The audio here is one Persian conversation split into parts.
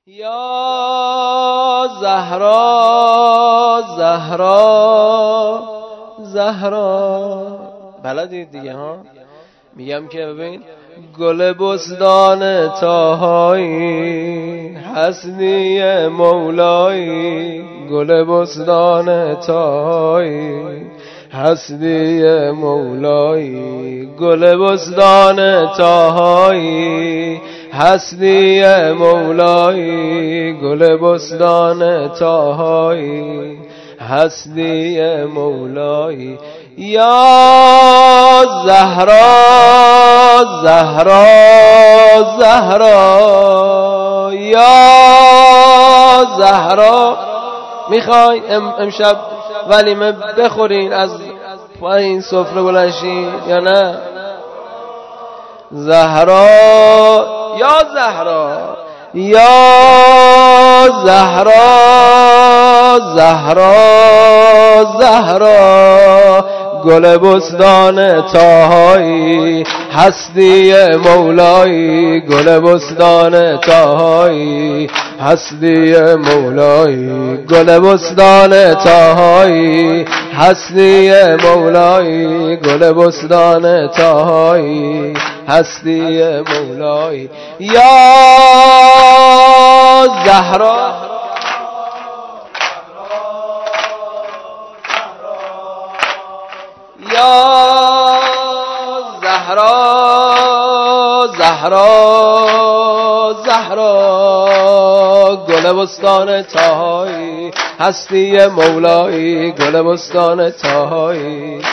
یا زهرا زهرا زهرا. بلدید دیگه ها. میگم که ببین گل بستان طاهایی حسنی مولایی، گل بستان طاهایی حسنی مولایی، گل بستان طاهایی حسنی مولایی، گل بستان طاهایی حسنی مولایی. یا زهرا زهرا زهرا یا زهرا. میخوای امشب ولیمه بخورین از این سفره بلنشین یا نه؟ زهرا یا زهرا یا زهرا زهرا زهرا، گل بستان طاهایی حسنی مولایی، گل بستان طاهایی حسنی مولایی، گل بستان طاهایی حسنی مولایی، گل بستان طاهایی حسنی مولایی. یا زهرا یا زهرا زهرا زهرا، گل بستان طاهایی حسنی مولایی، گل بستان طاهایی.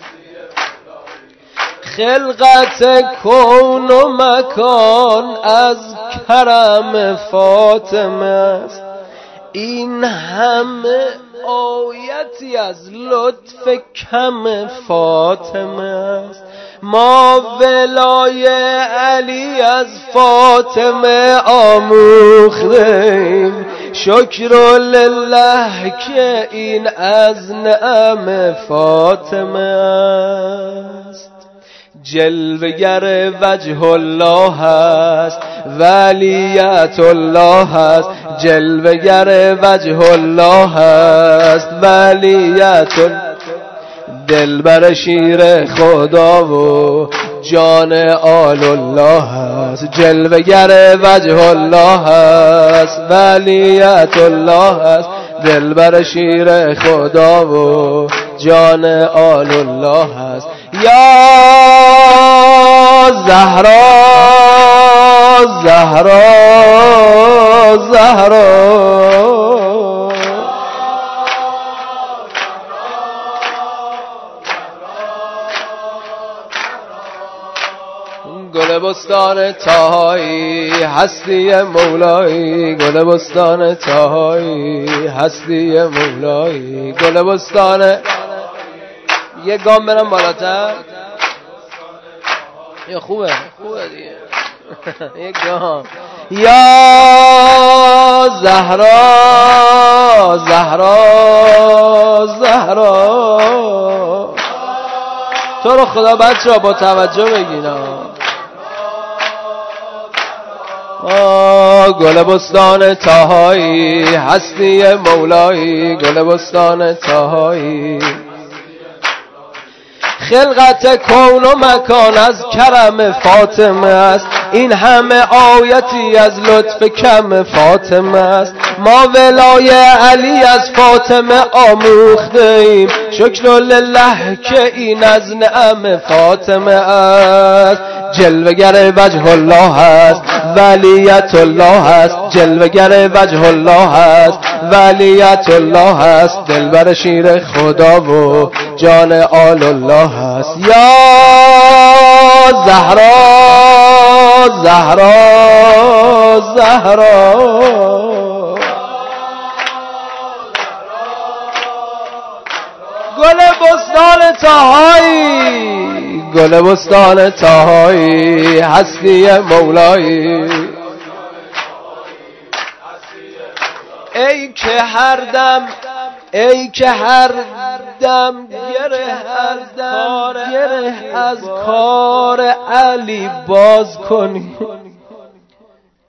خلقت کون و مکان از کرم فاطمه است، این همه آیتی از لطف کم فاطمه است. ما ولای علی از فاطمه آموختیم، شکر لله که این از نعم فاطمه است. جلوگر وجه الله هست ولیت الله هست، جلوگر وجه الله هست ولیت. دلبر شیر خدا و جان آل الله هست، جلوگر وجه الله هست ولیت الله هست. دلبر شیر خدا و جان آل الله هست. یا زهرا زهرا زهرا، گل بستان طاهایی هستی مولایی، گل بستان طاهایی هستی مولایی، گل بستان. یه گام برم بالاتر. یه خوبه دیگه. یه گام. یا زهرا زهرا زهرا. تو رو خدا بچه ها با توجه بگینا. گل بستان طاهایی هستی مولایی، گل بستان طاهایی. خلقت کون و مکان از کرم فاطمه است، این همه آیتی از لطف کم فاطمه است. ما ولای علی از فاطمه آموختیم، شکر لله که این از نعم فاطمه است. جلوگر وجه الله است ولیت الله است، جلوگر وجه الله است ولیت الله است. دلبر شیر خدا و جان آل الله است. یا زهرا زهرا زهرا، گل بستان طاهایی گل بستان طاهایی هستی مولایی. ای که هر دم گره از کار علی باز کنی،